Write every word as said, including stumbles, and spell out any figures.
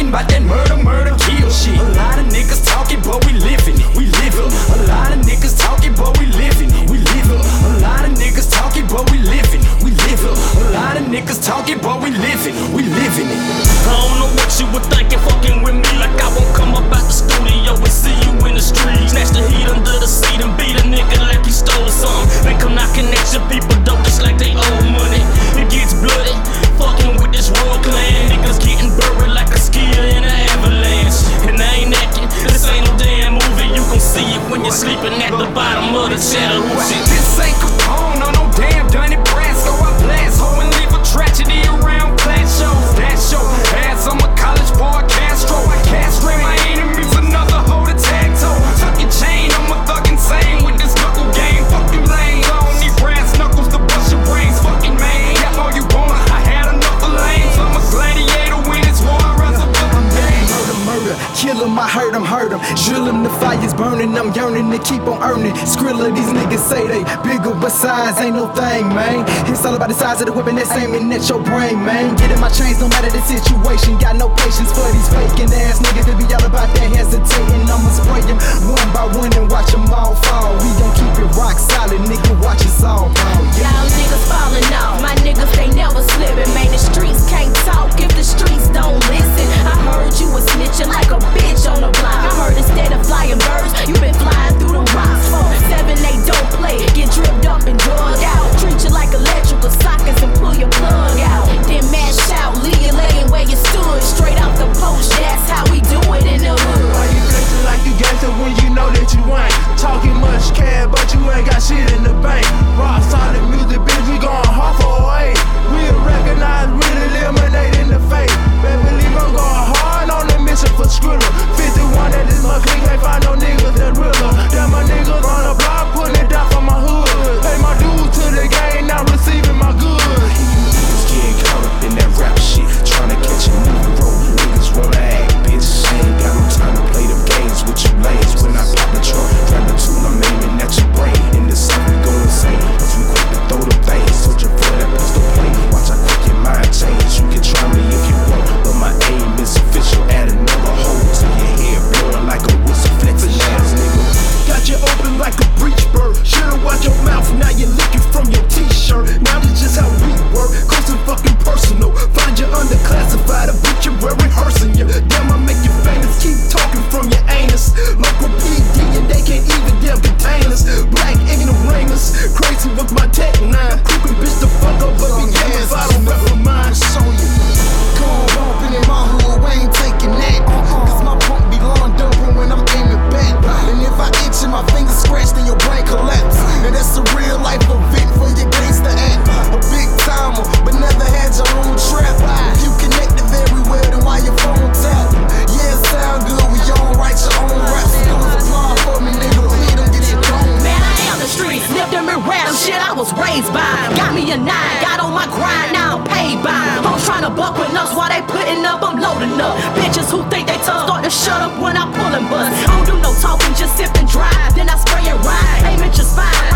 talking about that murder, murder, kill shit. A lot of niggas talking, but we living it. We live it. A lot of niggas talking, but we living it. We live it. A lot of niggas talking, but we living it. We live it. A lot of niggas talking, but we living it. We living it. I don't know what you were thinking, fucking with me like I won't come up out the studio and see you in the street. Snatch the heat under the seat and beat a nigga like he stole something. Then come knocking at your people dope just like they owe money. It gets bloody, fucking with this royal clan. Niggas getting buried like a skier in an avalanche. And I ain't acting, this ain't no damn movie. You gon' see it when you're sleeping at the bottom of the Chattahoochee. This ain't Capone on no damn Donnie Brasco. I blast hoe and leave a tragedy around flat shows. That show ass, I'm a college boy Castro. I castrate my enemies, another hoe to tag toe. Tuck your chain, I'm a thug insane with this knuckle game. Fucking lame, I don't need brass knuckles to bust your brains. Fucking man, yap all you want. I had enough of lanes. I'm a gladiator when it's war. I wrestle for the game. Murder, murder, kill him, I hurt him, hurt him. Drill him, the fire's burning, I'm yearning to keep on earning. Skrilla, these niggas say they bigger, but size ain't no thing, man. It's all about the size of the weapon that's aiming at your brain, man. Getting my chains no matter the situation. Got no patience for these faking ass niggas that be all about that hesitating. I'ma spray them one by one and watch them all fall. We gon' keep it rock solid, nigga, watch us all fall. Yeah. Y'all niggas falling off, my niggas they never slipping. Man, the streets can't talk if the streets don't listen. I heard you was snitching like a bitch on the block. I heard instead of flying birds, you been flying through the rocks. Four, seven, eight, don't play, get dripped up and drugged out. Treat you like electrical sockets and pull your plug out. Then mash out, leave you laying where you stood. Straight off the post, that's how we do it in the hood. Why you flexing like you gangster when you know that you ain't? Talking much cash, but you ain't got shit in the bank. Rock solid music, bitch, we going hard for eight. We'll recognize, we'll eliminate in the fake. Baby, believe I'm going hard on the mission for Skrilla. fifty-one at this much clique, can't find no niggas that realer. Damn, my niggas on the block, putting it down for my hood. Pay my dues to the game, now receiving my goods. Niggas getting caught up in that rap shit, tryna catch a movie role. Niggas wanna act, bitch. I ain't got no time to play them games with you lanes. When I pop the trunk, grab the tool, I'm aiming at your brain. In the south, we go insane, cause we quick to throw them things. Searching for that pistol plate, watch how quick your mind change. You can try me if you want, but my aim is official. Add another hole to your head, blowing like a whistle, flexing ass nigga. Got you open like a breech bird. Should've watched your mouth, now you're licking from your t-shirt. Now that's just how we work, close and fucking personal. Find you underclassified, obituary rehearsing you. Damn, I make you famous, keep talking from your anus. Local P D and they can't even damn contain us. Black ignoramus, crazy with my tech nine. Crooked bitch the fuck up, but be damned if I don't rep for mine. Show you. Going bumping in my hood, we ain't taking that. Cause my punk be lawn dumping when I'm aiming back. And if I itch and my fingers scratch, then your brain collapse. And that's a real life event for your gangster act. A big timer, but never had your own trap. If you connected very well, then why your phone tap? Yeah, it sound good when you don't write your own raps. Don't apply for me, nigga, please don't get your dome. Man, I am the streets, lived them and random shit I was raised by. Got me a nine, got on my grind, now I'm paid by. Hoes tryna buck with us while they putting up, I'm loading up. Bitches who think they tough start to shut up when I pull and bust. I don't do no talking, just sip and drive, then I spray and ride. Aim at your spine,